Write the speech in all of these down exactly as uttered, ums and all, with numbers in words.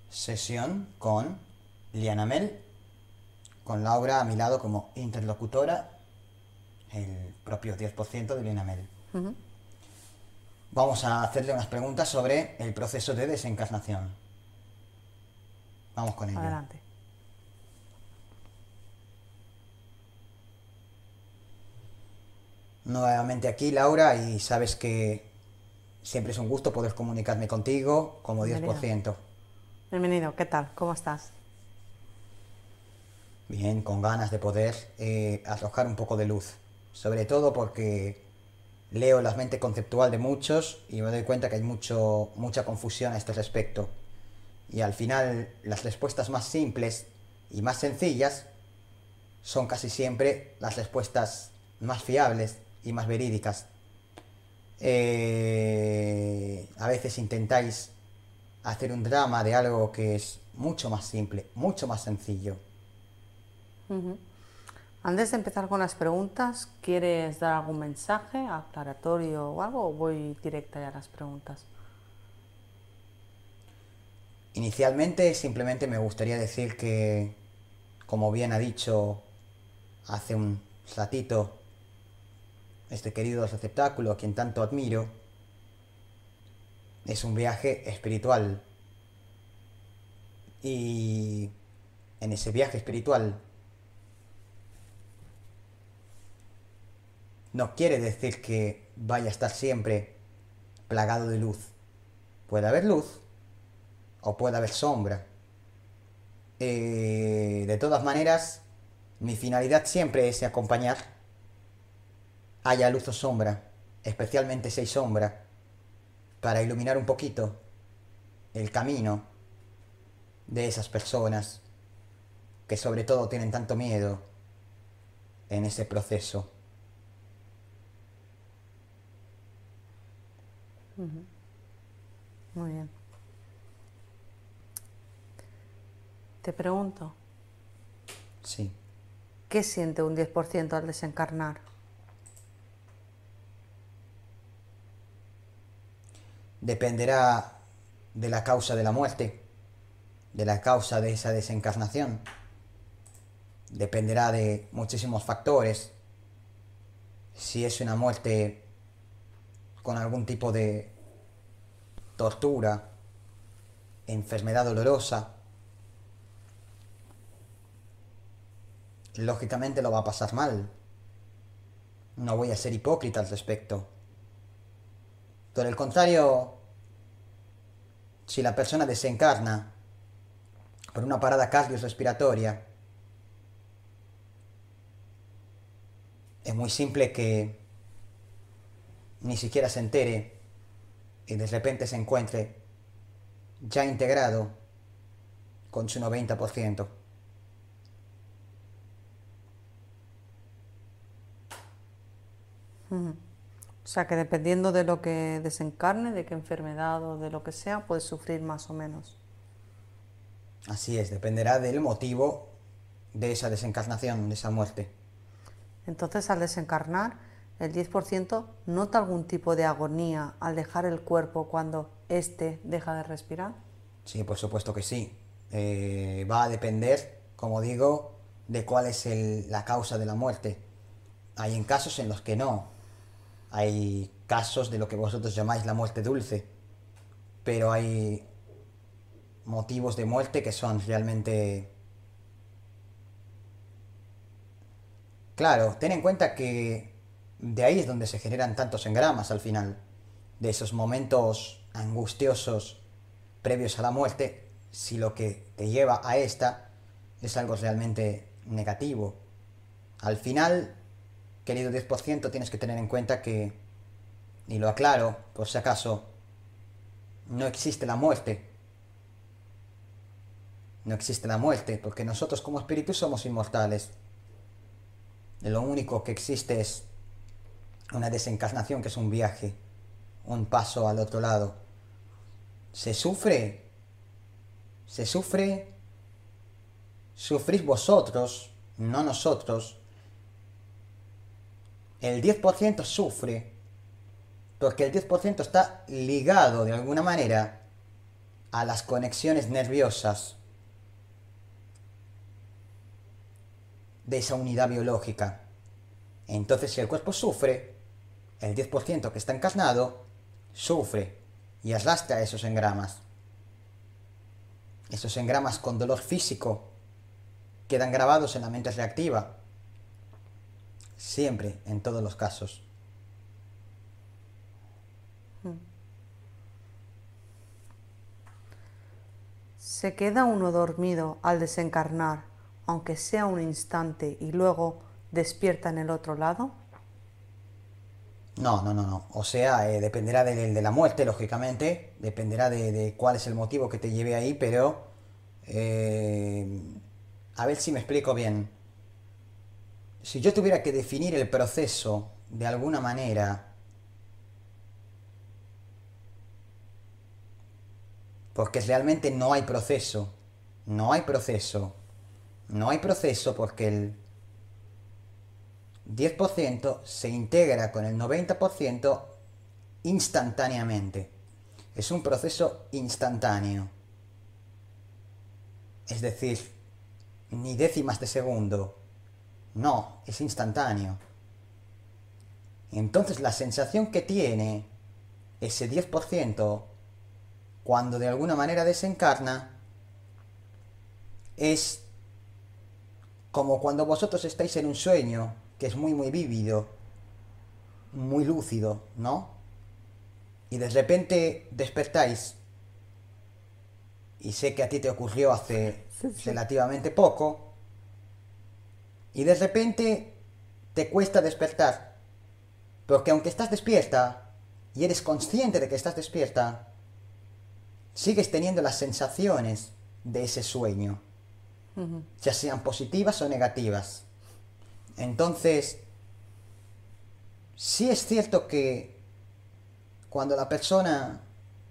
sesión con Liana Mel, con Laura a mi lado como interlocutora, el propio diez por ciento de Liana Mel. Ujú. Vamos a hacerle unas preguntas sobre el proceso de desencarnación. Vamos con ello. Adelante. Nuevamente aquí, Laura, y sabes que siempre es un gusto poder comunicarme contigo como diez por ciento. Bienvenido, ¿qué tal? ¿Cómo estás? Bien, con ganas de poder eh, arrojar un poco de luz. Sobre todo porque leo la mente conceptual de muchos y me doy cuenta que hay mucho, mucha confusión a este respecto. Y al final las respuestas más simples y más sencillas son casi siempre las respuestas más fiables y más verídicas. Eh, a veces intentáis hacer un drama de algo que es mucho más simple, mucho más sencillo. Ujú. Antes de empezar con las preguntas, ¿quieres dar algún mensaje aclaratorio o algo o voy directa ya a las preguntas? Inicialmente simplemente me gustaría decir que, como bien ha dicho hace un ratito este querido receptáculo a quien tanto admiro, es un viaje espiritual. Y en ese viaje espiritual no quiere decir que vaya a estar siempre plagado de luz. Puede haber luz o puede haber sombra. Eh, de todas maneras, mi finalidad siempre es acompañar, haya luz o sombra, especialmente si hay sombra, para iluminar un poquito el camino de esas personas que sobre todo tienen tanto miedo en ese proceso. Ujú. Muy bien. Te pregunto, Sí. ¿qué siente un diez por ciento al desencarnar? Dependerá de la causa de la muerte, de la causa de esa desencarnación. Dependerá de muchísimos factores. Si es una muerte con algún tipo de tortura, enfermedad dolorosa, lógicamente lo va a pasar mal. No voy a ser hipócrita al respecto. Por el contrario, si la persona desencarna por una parada cardiorrespiratoria, es muy simple que ni siquiera se entere y de repente se encuentre ya integrado con su noventa por ciento. Ujú. O sea que dependiendo de lo que desencarne, de qué enfermedad o de lo que sea, puedes sufrir más o menos. Así es, dependerá del motivo de esa desencarnación, de esa muerte. Entonces, al desencarnar, el diez por ciento nota algún tipo de agonía al dejar el cuerpo cuando éste deja de respirar. Sí, por supuesto que sí. Eh, va a depender, como digo, de cuál es el- la causa de la muerte. Hay en casos en los que no. Hay casos de lo que vosotros llamáis la muerte dulce. Pero hay motivos de muerte que son realmente... Claro, ten en cuenta que de ahí es donde se generan tantos engramas al final. De esos momentos angustiosos previos a la muerte, si lo que te lleva a esta es algo realmente negativo. Al final, querido diez por ciento, tienes que tener en cuenta que, y lo aclaro por si acaso, no existe la muerte. No existe la muerte, porque nosotros como espíritus somos inmortales. Lo único que existe es una desencarnación, que es un viaje, un paso al otro lado. Se sufre, se sufre, sufrís vosotros, no nosotros. El diez por ciento sufre porque el diez por ciento está ligado de alguna manera a las conexiones nerviosas de esa unidad biológica. Entonces, si el cuerpo sufre, el diez por ciento que está encarnado sufre y arrastra esos engramas. Esos engramas con dolor físico quedan grabados en la mente reactiva. Siempre, en todos los casos. ¿Se queda uno dormido al desencarnar, aunque sea un instante, y luego despierta en el otro lado? No, no, no, no. O sea, eh, dependerá de, de la muerte, lógicamente. Dependerá de, de cuál es el motivo que te lleve ahí, pero... eh, a ver si me explico bien. Si yo tuviera que definir el proceso de alguna manera... Porque realmente no hay proceso. No hay proceso. No hay proceso porque el diez por ciento se integra con el noventa por ciento instantáneamente. Es un proceso instantáneo. Es decir, ni décimas de segundo. No, es instantáneo. Entonces la sensación que tiene ese diez por ciento cuando de alguna manera desencarna es como cuando vosotros estáis en un sueño que es muy muy vívido, muy lúcido, ¿no? Y de repente despertáis, y sé que a ti te ocurrió hace Sí, sí. relativamente poco, y de repente te cuesta despertar, porque aunque estás despierta y eres consciente de que estás despierta, sigues teniendo las sensaciones de ese sueño, Ujú. ya sean positivas o negativas. Entonces, sí es cierto que cuando la persona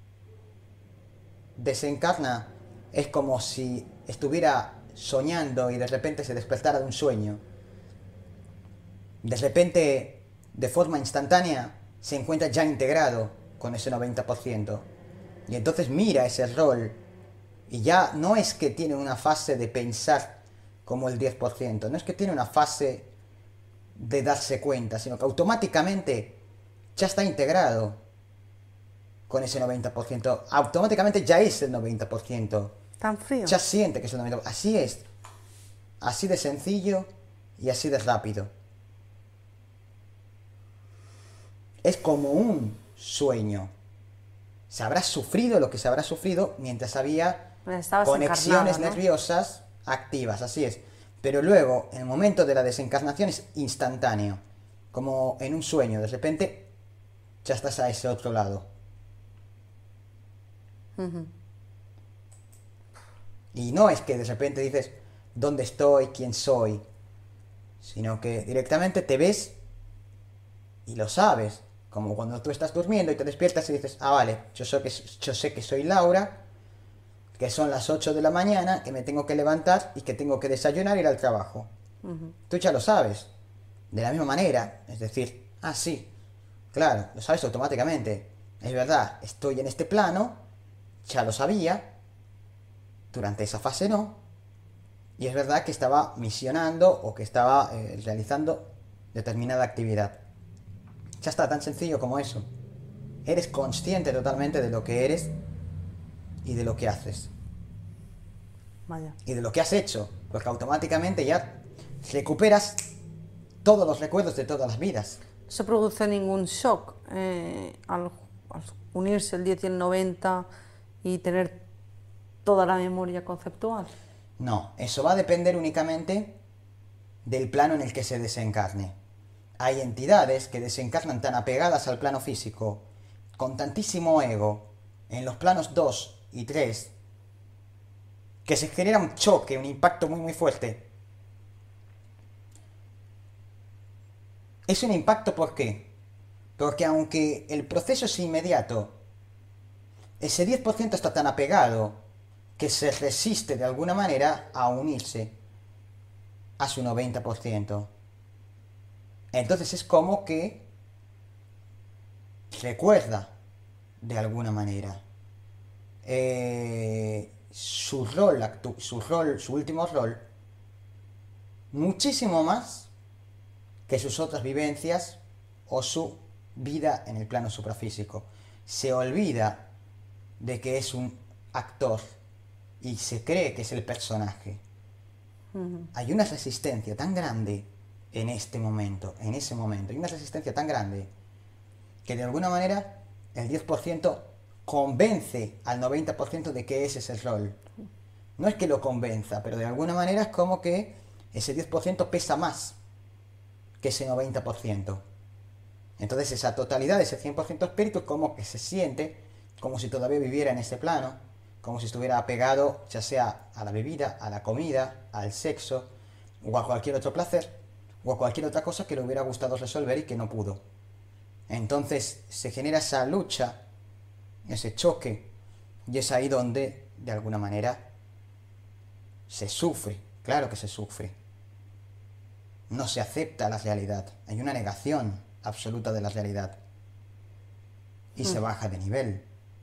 desencarna es como si estuviera soñando y de repente se despertara de un sueño. De repente, de forma instantánea, se encuentra ya integrado con ese noventa por ciento. Y entonces mira ese rol. Y ya no es que tiene una fase de pensar como el diez por ciento. No es que tiene una fase de darse cuenta, sino que automáticamente ya está integrado con ese noventa por ciento. Automáticamente ya es el noventa por ciento. ¿Tan frío? Ya siente que es el noventa por ciento. Así es. Así de sencillo y así de rápido. Es como un sueño. Se habrá sufrido lo que se habrá sufrido mientras había Estabas conexiones encarnado, ¿no? nerviosas activas, así es. Pero luego, en el momento de la desencarnación es instantáneo. Como en un sueño, de repente ya estás a ese otro lado. Ujú. Y no es que de repente dices, ¿dónde estoy? ¿Quién soy? Sino que directamente te ves y lo sabes. Como cuando tú estás durmiendo y te despiertas y dices, ah, vale, yo sé que, yo sé que soy Laura, que son las ocho de la mañana, que me tengo que levantar y que tengo que desayunar e ir al trabajo. Ujú. Tú ya lo sabes. De la misma manera, es decir, ah, sí, claro, lo sabes automáticamente. Es verdad, estoy en este plano, ya lo sabía, durante esa fase no, y es verdad que estaba misionando o que estaba eh, realizando determinada actividad. Ya está, tan sencillo como eso. Eres consciente totalmente de lo que eres y de lo que haces. Vaya. Y de lo que has hecho, porque automáticamente ya recuperas todos los recuerdos de todas las vidas. ¿No se produce ningún shock eh, al, al unirse el diez y el noventa y tener toda la memoria conceptual? No, eso va a depender únicamente del plano en el que se desencarne. Hay entidades que desencarnan tan apegadas al plano físico, con tantísimo ego, en los planos dos y tres, que se genera un choque, un impacto muy muy fuerte. Es un impacto, ¿por qué? Porque aunque el proceso es inmediato, ese diez por ciento está tan apegado que se resiste de alguna manera a unirse a su noventa por ciento. Entonces es como que recuerda de alguna manera. eh, su rol, actu- su rol, su último rol, muchísimo más que sus otras vivencias o su vida en el plano suprafísico. Se olvida de que es un actor y se cree que es el personaje. Ujú. Hay una resistencia tan grande en este momento, en ese momento, hay una resistencia tan grande que de alguna manera el diez por ciento convence al noventa por ciento de que ese es el rol. No es que lo convenza, pero de alguna manera es como que ese diez por ciento pesa más que ese noventa por ciento. Entonces esa totalidad, ese cien por ciento espíritu, como que se siente como si todavía viviera en ese plano, como si estuviera apegado ya sea a la bebida, a la comida, al sexo, o a cualquier otro placer, o a cualquier otra cosa que le hubiera gustado resolver y que no pudo. Entonces se genera esa lucha, ese choque, y es ahí donde, de alguna manera, se sufre, claro que se sufre. No se acepta la realidad, hay una negación absoluta de la realidad. Y se baja de nivel.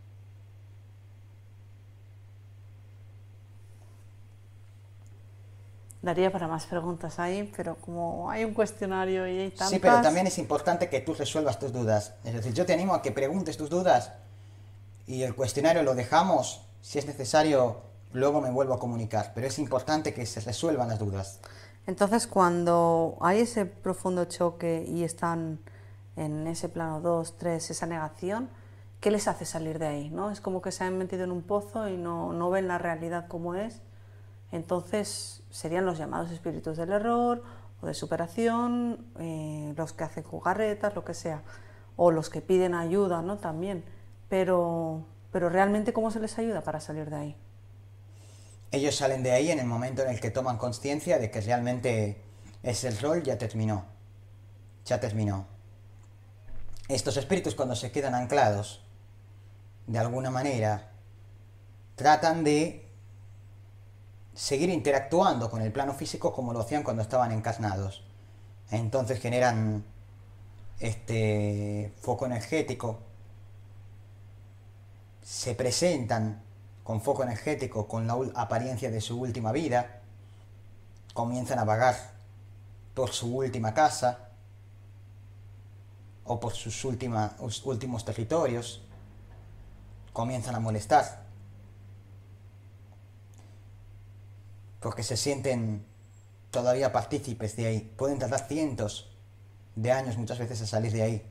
Daría para más preguntas ahí, pero como hay un cuestionario y hay tantas... Sí, pero también es importante que tú resuelvas tus dudas. Es decir, yo te animo a que preguntes tus dudas y el cuestionario lo dejamos. Si es necesario, luego me vuelvo a comunicar. Pero es importante que se resuelvan las dudas. Entonces, cuando hay ese profundo choque y están en ese plano dos, tres, esa negación, ¿qué les hace salir de ahí? ¿No? Es como que se han metido en un pozo y no, no ven la realidad como es. Entonces, serían los llamados espíritus del error o de superación, eh, los que hacen jugarretas, lo que sea, o los que piden ayuda, ¿no? También. Pero, pero realmente, ¿cómo se les ayuda para salir de ahí? Ellos salen de ahí en el momento en el que toman conciencia de que realmente ese rol ya terminó. Ya terminó. Estos espíritus, cuando se quedan anclados, de alguna manera, tratan de seguir interactuando con el plano físico como lo hacían cuando estaban encarnados. Entonces generan este foco energético, se presentan con foco energético, con la apariencia de su última vida, comienzan a vagar por su última casa o por sus última, últimos territorios, comienzan a molestar, porque se sienten todavía partícipes de ahí. Pueden tardar cientos de años muchas veces a salir de ahí.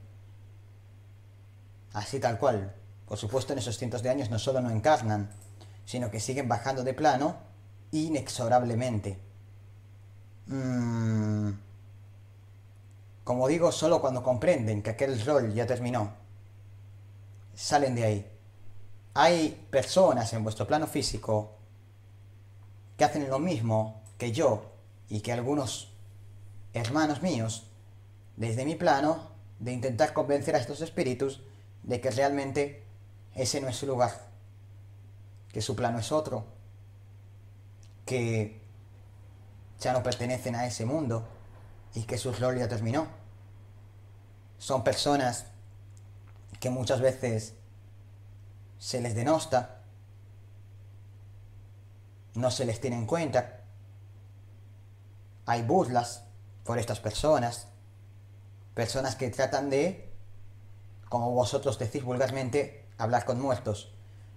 Así tal cual. Por supuesto, en esos cientos de años no solo no encarnan, sino que siguen bajando de plano inexorablemente. Mm. Como digo, solo cuando comprenden que aquel rol ya terminó, salen de ahí. Hay personas en vuestro plano físico que hacen lo mismo que yo y que algunos hermanos míos, desde mi plano, de intentar convencer a estos espíritus de que realmente ese no es su lugar, que su plano es otro, que ya no pertenecen a ese mundo y que su rol ya terminó. Son personas que muchas veces se les denosta, no se les tiene en cuenta, hay burlas por estas personas, personas que tratan de, como vosotros decís vulgarmente, hablar con muertos.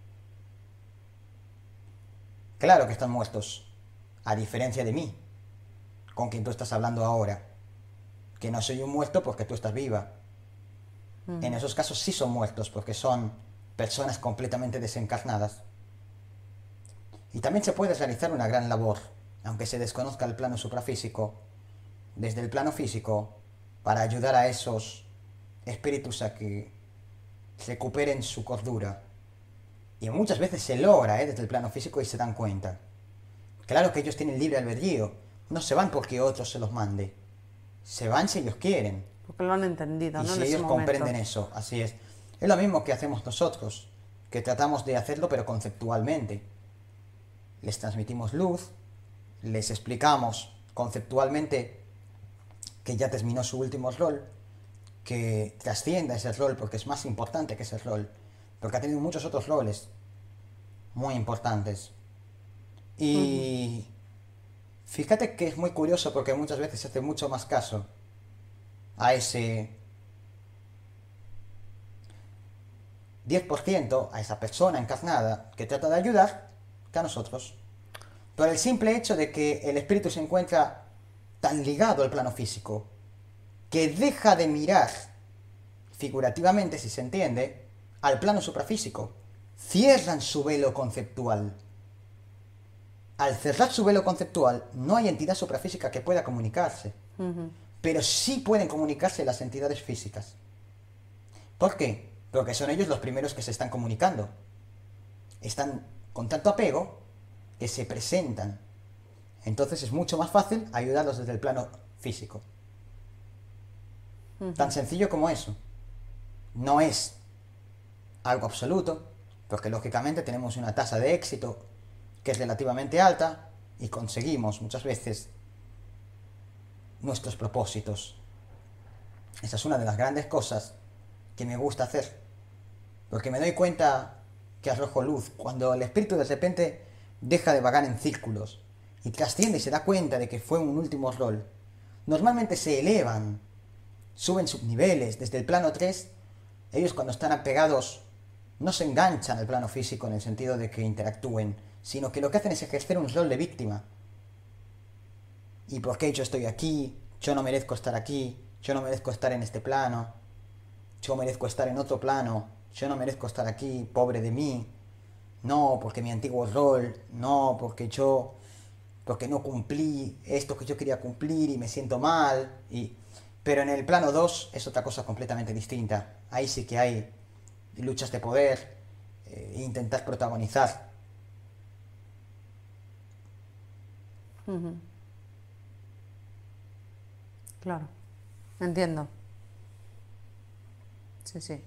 Claro que están muertos, a diferencia de mí, con quien tú estás hablando ahora, que no soy un muerto porque tú estás viva. Mm. En esos casos sí son muertos porque son personas completamente desencarnadas. Y también se puede realizar una gran labor, aunque se desconozca el plano suprafísico, desde el plano físico, para ayudar a esos espíritus a que recuperen su cordura. Y muchas veces se logra, ¿eh? Desde el plano físico y se dan cuenta. Claro que ellos tienen libre albedrío, no se van porque otros se los mande. Se van si ellos quieren. Porque lo han entendido, y ¿no? si En ese ellos momento. comprenden eso, así es. Es lo mismo que hacemos nosotros, que tratamos de hacerlo pero conceptualmente. Les transmitimos luz, les explicamos conceptualmente que ya terminó su último rol, que trascienda ese rol porque es más importante que ese rol, porque ha tenido muchos otros roles. muy importantes. Ujú. Y fíjate que es muy curioso porque muchas veces se hace mucho más caso a ese diez por ciento, a esa persona encarnada que trata de ayudar, que a nosotros. Por el simple hecho de que el espíritu se encuentra tan ligado al plano físico, que deja de mirar, figurativamente si se entiende, al plano suprafísico. Cierran su velo conceptual. Al cerrar su velo conceptual, no hay entidad suprafísica que pueda comunicarse. Ujú. Pero sí pueden comunicarse las entidades físicas. ¿Por qué? Porque son ellos los primeros que se están comunicando. Están con tanto apego que se presentan. Entonces es mucho más fácil ayudarlos desde el plano físico. Tan sencillo como eso. No es algo absoluto, porque lógicamente tenemos una tasa de éxito que es relativamente alta y conseguimos muchas veces nuestros propósitos. Esa es una de las grandes cosas que me gusta hacer, porque me doy cuenta que arrojo luz cuando el espíritu de repente deja de vagar en círculos y trasciende y se da cuenta de que fue un último rol. Normalmente se elevan, suben subniveles desde el plano tres. Ellos cuando están apegados no se enganchan al plano físico en el sentido de que interactúen, sino que lo que hacen es ejercer un rol de víctima. ¿Y por qué yo estoy aquí? Yo no merezco estar aquí, yo no merezco estar en este plano, yo merezco estar en otro plano, yo no merezco estar aquí, pobre de mí. No, porque mi antiguo rol, no, porque yo, porque no cumplí esto que yo quería cumplir y me siento mal. Y... Pero en el plano dos es otra cosa completamente distinta. Ahí sí que hay luchas de poder, eh, intentar protagonizar. Ujú. Claro, entiendo. Sí, sí.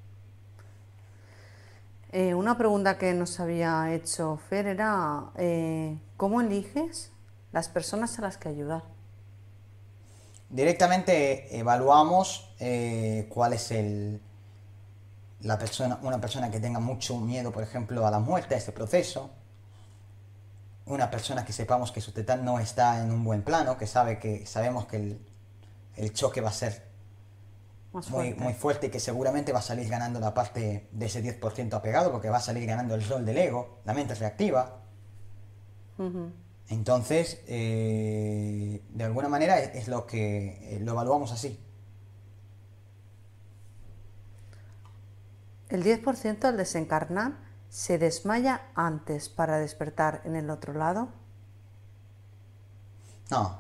Eh, una pregunta que nos había hecho Fer era, eh, ¿cómo eliges las personas a las que ayudar? Directamente evaluamos eh, cuál es el, la persona, una persona que tenga mucho miedo, por ejemplo, a la muerte, a este proceso. Una persona que sepamos que su tetán no está en un buen plano, que sabe que sabemos que el, el choque va a ser Más muy, muy fuerte. fuerte y que seguramente va a salir ganando la parte de ese diez por ciento apegado, porque va a salir ganando el rol del ego, la mente reactiva. Ujú. Entonces, eh, de alguna manera es, es lo que eh, lo evaluamos así. El diez por ciento al desencarnar se desmaya antes para despertar en el otro lado. No,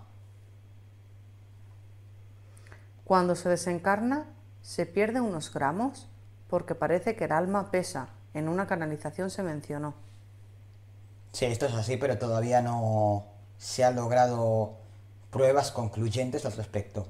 Cuando se desencarna se pierde unos gramos porque parece que el alma pesa. En una canalización se mencionó. sí, esto es así, pero todavía no se han logrado pruebas concluyentes al respecto.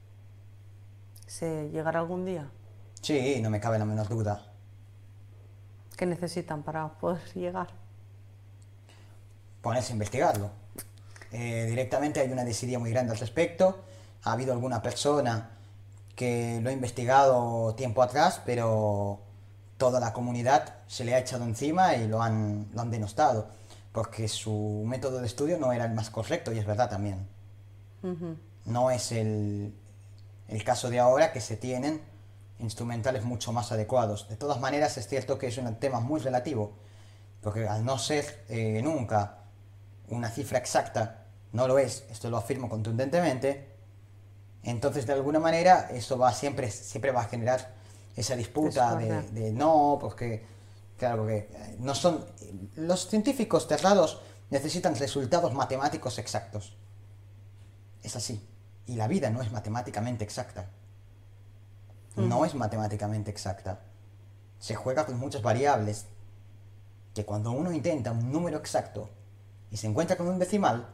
¿Se llegará algún día? Sí, no me cabe la menor duda. ¿Qué necesitan para poder llegar? Ponerse a investigarlo. Eh, directamente hay una desidia muy grande al respecto. Ha habido alguna persona que lo ha investigado tiempo atrás, pero toda la comunidad se le ha echado encima y lo han, lo han denostado, porque su método de estudio no era el más correcto, y es verdad también. Ujú. No es el, el caso de ahora, que se tienen instrumentales mucho más adecuados. De todas maneras, es cierto que es un tema muy relativo, porque al no ser eh, nunca una cifra exacta, no lo es, esto lo afirmo contundentemente, entonces de alguna manera eso va siempre, siempre va a generar esa disputa Discordia. de, de no, porque, claro, porque eh, no son, los científicos cerrados necesitan resultados matemáticos exactos. Es así. Y la vida no es matemáticamente exacta. No Ujú. es matemáticamente exacta. Se juega con muchas variables que cuando uno intenta un número exacto y se encuentra con un decimal,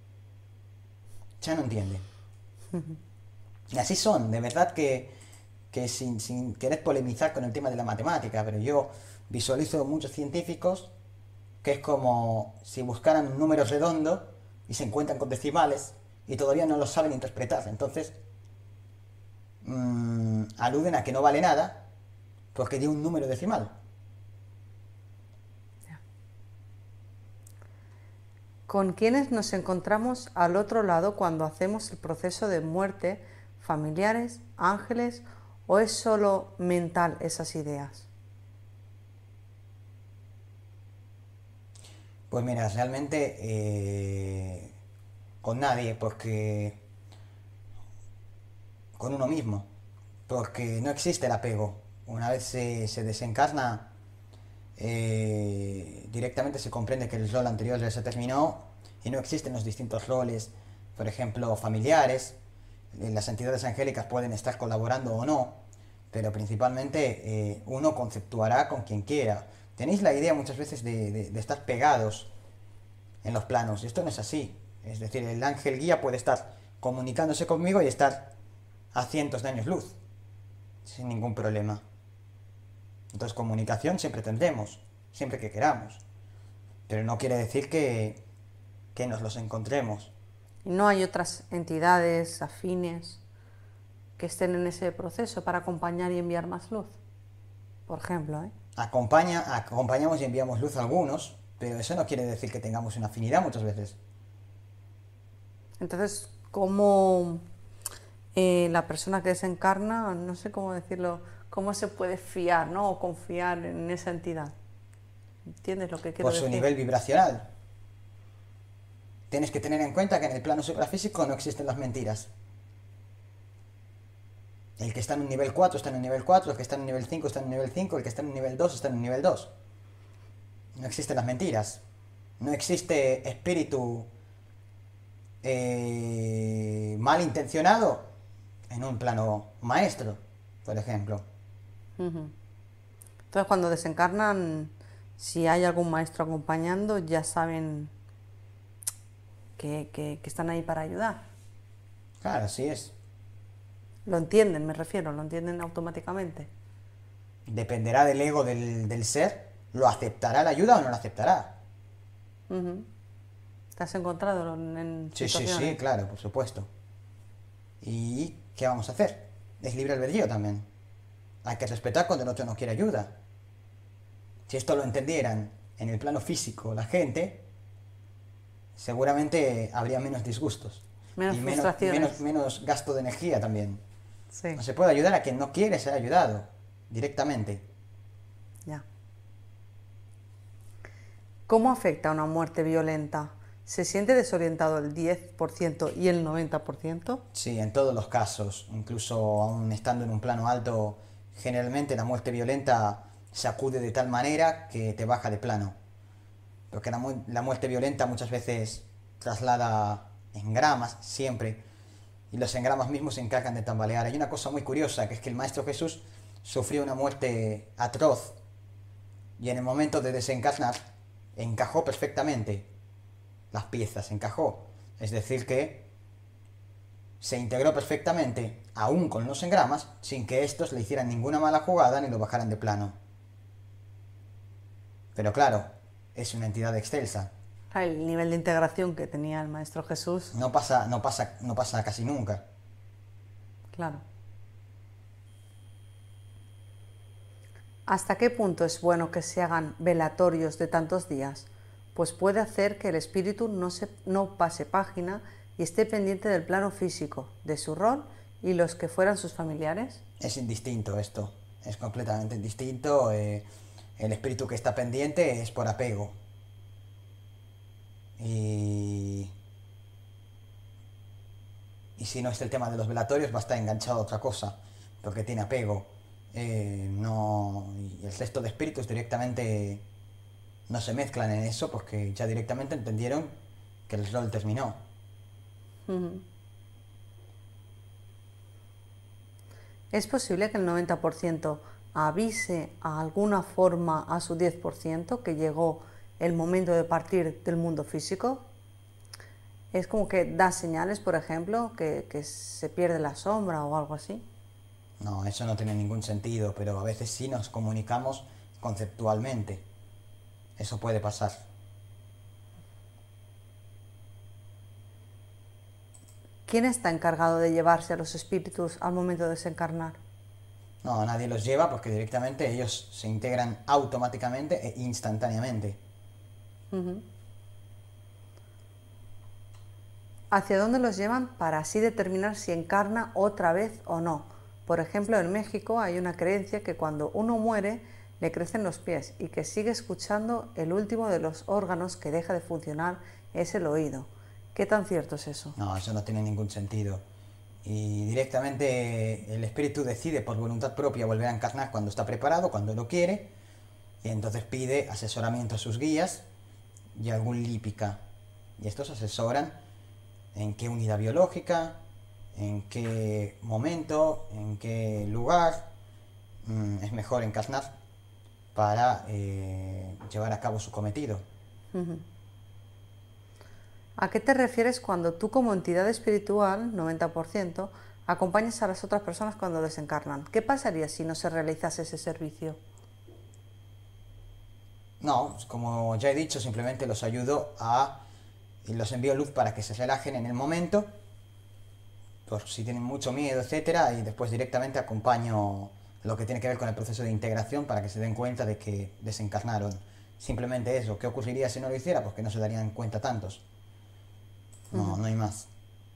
ya no entiende. Y así son, de verdad que, que sin, sin querer polemizar con el tema de la matemática, pero yo visualizo muchos científicos que es como si buscaran un número redondo y se encuentran con decimales y todavía no lo saben interpretar. Entonces, mmm, aluden a que no vale nada porque dio un número decimal. ¿Con quiénes nos encontramos al otro lado cuando hacemos el proceso de muerte? ¿Familiares, ángeles o es solo mental esas ideas? Pues mira, realmente eh, con nadie, porque con uno mismo, porque no existe el apego. Una vez se, se desencarna, eh, directamente se comprende que el rol anterior ya se terminó y no existen los distintos roles, por ejemplo, familiares. Eh, Las entidades angélicas pueden estar colaborando o no, pero principalmente eh, uno conceptuará con quien quiera. Tenéis la idea muchas veces de, de- de estar pegados en los planos, y esto no es así. Es decir, el ángel guía puede estar comunicándose conmigo y estar a cientos de años luz, sin ningún problema. Entonces comunicación siempre tendremos, siempre que queramos. Pero no quiere decir que, que nos los encontremos. ¿Y no hay otras entidades afines que estén en ese proceso para acompañar y enviar más luz? Por ejemplo, ¿eh? Acompaña, acompañamos y enviamos luz a algunos, pero eso no quiere decir que tengamos una afinidad muchas veces. Entonces, ¿cómo eh, la persona que desencarna, no sé cómo decirlo, cómo se puede fiar, ¿no? O confiar en esa entidad? ¿Entiendes lo que quiero Por su decir? nivel vibracional. Tienes que tener en cuenta que en el plano suprafísico no existen las mentiras. El que está en un nivel cuatro está en un nivel cuatro, el que está en un nivel cinco está en un nivel cinco, el que está en un nivel dos está en un nivel dos. No existen las mentiras. No existe espíritu eh, malintencionado en un plano maestro, por ejemplo. Ujú. Entonces, cuando desencarnan, si hay algún maestro acompañando, ya saben que, que- que están ahí para ayudar. Claro, así es. Lo entienden, me refiero, lo entienden automáticamente. Dependerá del ego del, del ser, lo aceptará la ayuda o no la aceptará. Ujú. ¿Te has encontrado en, en Sí, sí, situaciones? sí, claro, por supuesto. ¿Y qué vamos a hacer? Es libre albedrío también. Hay que respetar cuando el otro no quiere ayuda. Si esto lo entendieran en el plano físico la gente, seguramente habría menos disgustos. Menos Y menos, y menos, frustraciones. menos gasto de energía también. Sí, No se puede ayudar a quien no quiere ser ayudado, directamente. ya. ¿Cómo afecta una muerte violenta? ¿Se siente desorientado el diez por ciento y el noventa por ciento? Sí, en todos los casos, incluso aún estando en un plano alto, generalmente la muerte violenta sacude de tal manera que te baja de plano. Porque la, mu- la muerte violenta muchas veces traslada engramas, siempre, y los engramas mismos se encargan de tambalear. Hay una cosa muy curiosa, que es que el Maestro Jesús sufrió una muerte atroz, y en el momento de desencarnar, encajó perfectamente las piezas, encajó. Es decir, que se integró perfectamente, aún con los engramas, sin que estos le hicieran ninguna mala jugada ni lo bajaran de plano. Pero claro, es una entidad excelsa. El nivel de integración que tenía el Maestro Jesús, No pasa, no pasa, no pasa casi nunca. claro. ¿Hasta qué punto es bueno que se hagan velatorios de tantos días? Pues puede hacer que el espíritu no, se, no pase página y esté pendiente del plano físico, de su rol y los que fueran sus familiares. Es indistinto esto, es completamente indistinto. Eh, el espíritu que está pendiente es por apego. Y, y si no es el tema de los velatorios, va a estar enganchado a otra cosa, porque tiene apego. Eh, no, y el resto de espíritus directamente no se mezclan en eso porque ya directamente entendieron que el rol terminó. Ujú. ¿Es posible que el noventa por ciento avise a alguna forma a su diez por ciento que llegó el momento de partir del mundo físico? Es como que da señales, por ejemplo, que, que se pierde la sombra o algo así. No, eso no tiene ningún sentido, pero a veces sí nos comunicamos conceptualmente. Eso puede pasar. ¿Quién está encargado de llevarse a los espíritus al momento de desencarnar? No, nadie los lleva porque directamente ellos se integran automáticamente e instantáneamente. Ujú. ¿Hacia dónde los llevan para así determinar si encarna otra vez o no? Por ejemplo, en México hay una creencia que cuando uno muere le crecen los pies y que sigue escuchando el último de los órganos que deja de funcionar es el oído. ¿Qué tan cierto es eso? No, eso no tiene ningún sentido. Y directamente el espíritu decide por voluntad propia volver a encarnar cuando está preparado, cuando lo quiere, y entonces pide asesoramiento a sus guías y algún lípica. Y estos asesoran en qué unidad biológica, en qué momento, en qué lugar mmm, es mejor encarnar para eh, llevar a cabo su cometido. Uh-huh. ¿A qué te refieres cuando tú como entidad espiritual, noventa por ciento, acompañas a las otras personas cuando desencarnan? ¿Qué pasaría si no se realizase ese servicio? No, como ya he dicho, simplemente los ayudo a... y los envío luz para que se relajen en el momento, por si tienen mucho miedo, etcétera, y después directamente acompaño lo que tiene que ver con el proceso de integración para que se den cuenta de que desencarnaron. Simplemente eso. ¿Qué ocurriría si no lo hiciera? Pues que no se darían cuenta tantos. No, uh-huh. No hay más.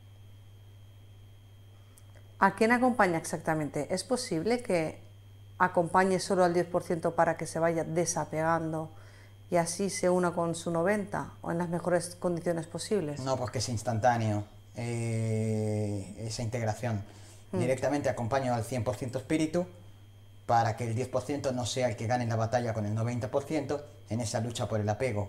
¿A quién acompaña exactamente? ¿Es posible que acompañe solo al diez por ciento para que se vaya desapegando y así se una con su noventa o en las mejores condiciones posibles? No, porque es instantáneo eh, esa integración. Mm. Directamente acompaño al cien por ciento espíritu para que el diez por ciento no sea el que gane la batalla con el noventa por ciento en esa lucha por el apego.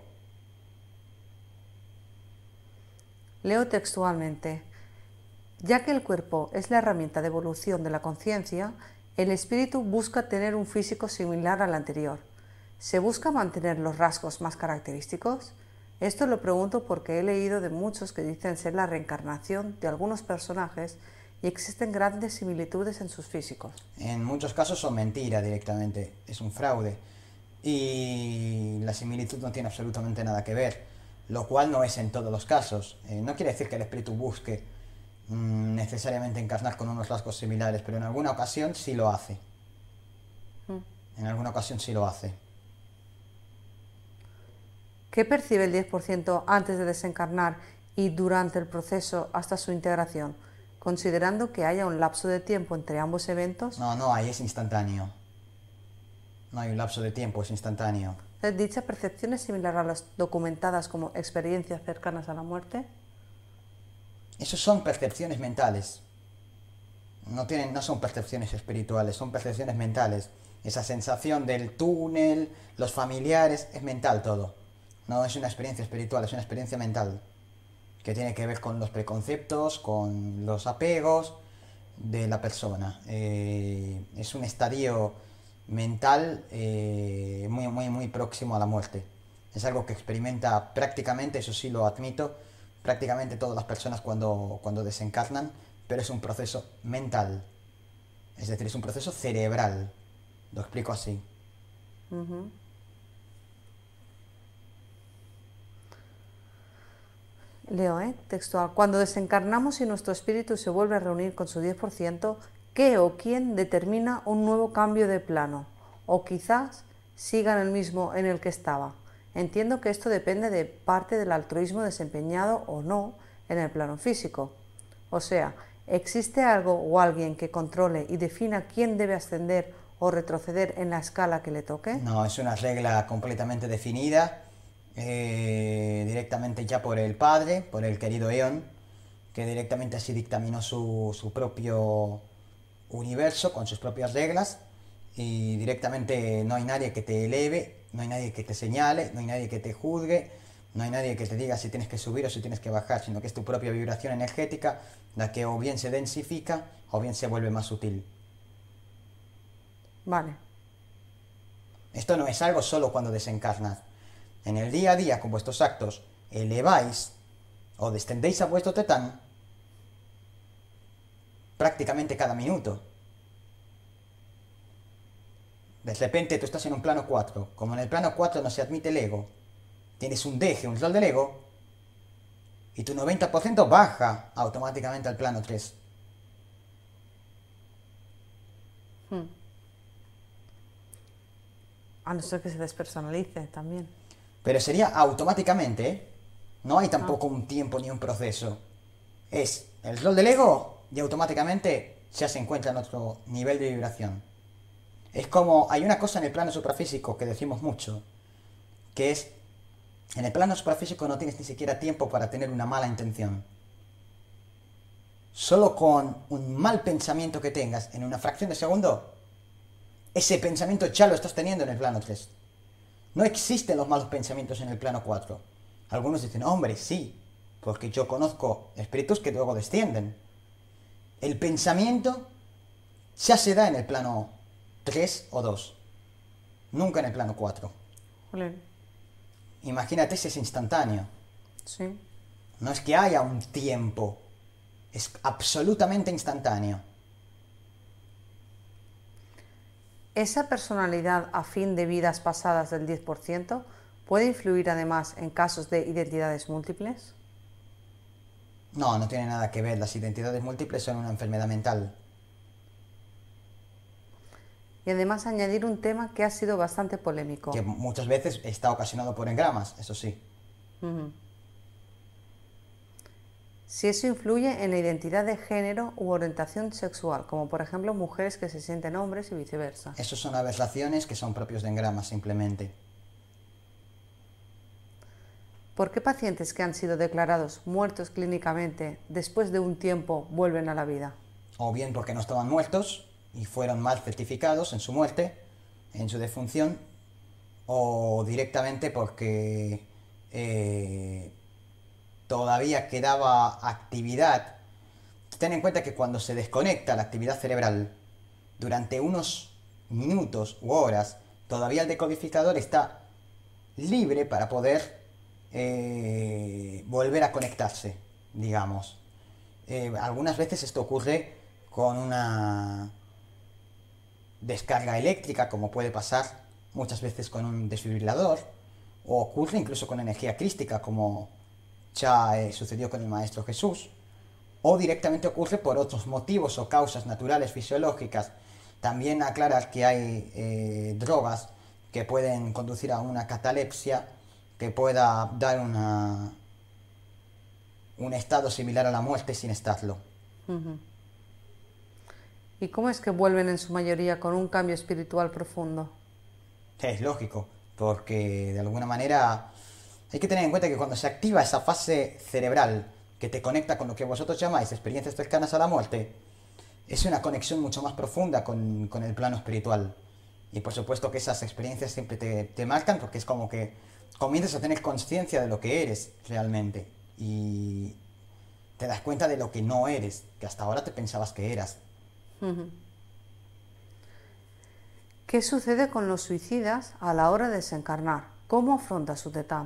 Leo textualmente: ya que el cuerpo es la herramienta de evolución de la conciencia, el espíritu busca tener un físico similar al anterior. ¿Se busca mantener los rasgos más característicos? Esto lo pregunto porque he leído de muchos que dicen ser la reencarnación de algunos personajes y existen grandes similitudes en sus físicos. En muchos casos son mentiras directamente, es un fraude. Y la similitud no tiene absolutamente nada que ver, lo cual no es en todos los casos. Eh, no quiere decir que el espíritu busque mmm, necesariamente encarnar con unos rasgos similares, pero en alguna ocasión sí lo hace. Mm. En alguna ocasión sí lo hace. ¿Qué percibe el diez por ciento antes de desencarnar y durante el proceso hasta su integración? Considerando que haya un lapso de tiempo entre ambos eventos. No, no hay, es instantáneo. No hay un lapso de tiempo, es instantáneo. ¿Dicha percepción es similar a las documentadas como experiencias cercanas a la muerte? Esos son percepciones mentales. No, tienen, no son percepciones espirituales, son percepciones mentales. Esa sensación del túnel, los familiares, es mental todo. No es una experiencia espiritual, es una experiencia mental. Que tiene que ver con los preconceptos, con los apegos de la persona. Eh, es un estadio mental eh, muy, muy, muy próximo a la muerte. Es algo que experimenta prácticamente, eso sí lo admito, prácticamente todas las personas cuando, cuando desencarnan, pero es un proceso mental. Es decir, es un proceso cerebral. Lo explico así. Uh-huh. Leo, ¿eh? Textual. Cuando desencarnamos y nuestro espíritu se vuelve a reunir con su diez por ciento, ¿qué o quién determina un nuevo cambio de plano? O quizás siga en el mismo en el que estaba. Entiendo que esto depende de parte del altruismo desempeñado o no en el plano físico. O sea, ¿existe algo o alguien que controle y defina quién debe ascender o retroceder en la escala que le toque? No, es una regla completamente definida. Eh, directamente ya por el padre, por el querido Eon, que directamente así dictaminó su, su propio universo con sus propias reglas, y directamente no hay nadie que te eleve, no hay nadie que te señale, no hay nadie que te juzgue, no hay nadie que te diga si tienes que subir o si tienes que bajar, sino que es tu propia vibración energética la que o bien se densifica o bien se vuelve más sutil. Vale. Esto no es algo solo cuando desencarnas. En el día a día, con vuestros actos, eleváis o descendéis a vuestro tetán prácticamente cada minuto. De repente tú estás en un plano cuatro. Como en el plano cuatro no se admite el ego, tienes un deje, un rol del ego, y tu noventa por ciento baja automáticamente al plano tres. Hmm. A no ser que se despersonalice también. Pero sería automáticamente, ¿eh? No hay tampoco ah. un tiempo ni un proceso. Es el rol del ego y automáticamente ya se encuentra en otro nivel de vibración. Es como, hay una cosa en el plano suprafísico que decimos mucho, que es, en el plano suprafísico no tienes ni siquiera tiempo para tener una mala intención. Solo con un mal pensamiento que tengas en una fracción de segundo, ese pensamiento ya lo estás teniendo en el plano tres. No existen los malos pensamientos en el plano cuatro. Algunos dicen, hombre, sí, porque yo conozco espíritus que luego descienden. El pensamiento ya se da en el plano tres o dos, nunca en el plano cuatro. Jolín. Imagínate si es instantáneo. Sí. No es que haya un tiempo, es absolutamente instantáneo. ¿Esa personalidad afín de vidas pasadas del diez por ciento puede influir además en casos de identidades múltiples? No, no tiene nada que ver. Las identidades múltiples son una enfermedad mental. Y además añadir un tema que ha sido bastante polémico. Que muchas veces está ocasionado por engramas, eso sí. Uh-huh. Si eso influye en la identidad de género u orientación sexual, como por ejemplo mujeres que se sienten hombres y viceversa. Esos son aberraciones que son propios de engramas simplemente. ¿Por qué pacientes que han sido declarados muertos clínicamente después de un tiempo vuelven a la vida? O bien porque no estaban muertos y fueron mal certificados en su muerte, en su defunción, o directamente porque eh, todavía quedaba actividad. Ten en cuenta que cuando se desconecta la actividad cerebral, durante unos minutos u horas, todavía el decodificador está libre para poder eh, volver a conectarse, digamos. Eh, algunas veces esto ocurre con una descarga eléctrica, como puede pasar muchas veces con un desfibrilador, o ocurre incluso con energía crística, como ya eh, sucedió con el Maestro Jesús, o directamente ocurre por otros motivos o causas naturales fisiológicas. También aclarar que hay eh, drogas que pueden conducir a una catalepsia, que pueda dar una, un estado similar a la muerte sin estarlo. Uh-huh. ¿Y cómo es que vuelven en su mayoría con un cambio espiritual profundo? Es lógico, porque de alguna manera hay que tener en cuenta que cuando se activa esa fase cerebral que te conecta con lo que vosotros llamáis experiencias cercanas a la muerte, es una conexión mucho más profunda con, con el plano espiritual. Y por supuesto que esas experiencias siempre te, te marcan, porque es como que comienzas a tener conciencia de lo que eres realmente. Y te das cuenta de lo que no eres, que hasta ahora te pensabas que eras. Uh-huh. ¿Qué sucede con los suicidas a la hora de desencarnar? ¿Cómo afronta su tetá?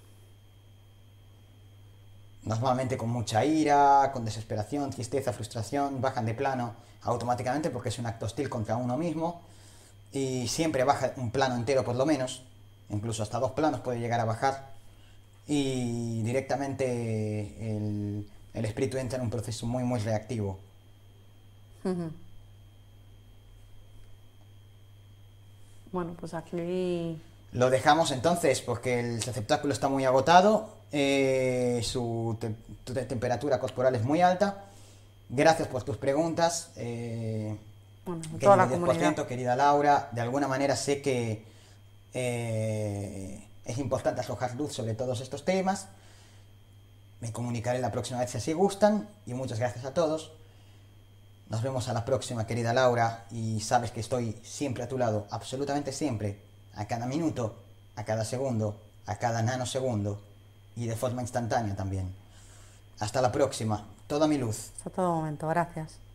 Normalmente con mucha ira, con desesperación, tristeza, frustración, bajan de plano automáticamente porque es un acto hostil contra uno mismo y siempre baja un plano entero por lo menos, incluso hasta dos planos puede llegar a bajar y directamente el, el espíritu entra en un proceso muy muy reactivo. Uh-huh. Bueno, pues aquí Lo dejamos entonces porque el receptáculo está muy agotado, eh, su te te temperatura corporal es muy alta. Gracias por tus preguntas, eh, bueno, querido toda la diez por ciento, comunidad. querida Laura. De alguna manera sé que eh, es importante arrojar luz sobre todos estos temas. Me comunicaré la próxima vez si así gustan y muchas gracias a todos. Nos vemos a la próxima, querida Laura, y sabes que estoy siempre a tu lado, absolutamente siempre, a cada minuto, a cada segundo, a cada nanosegundo y de forma instantánea también. Hasta la próxima, toda mi luz. Hasta todo momento, gracias.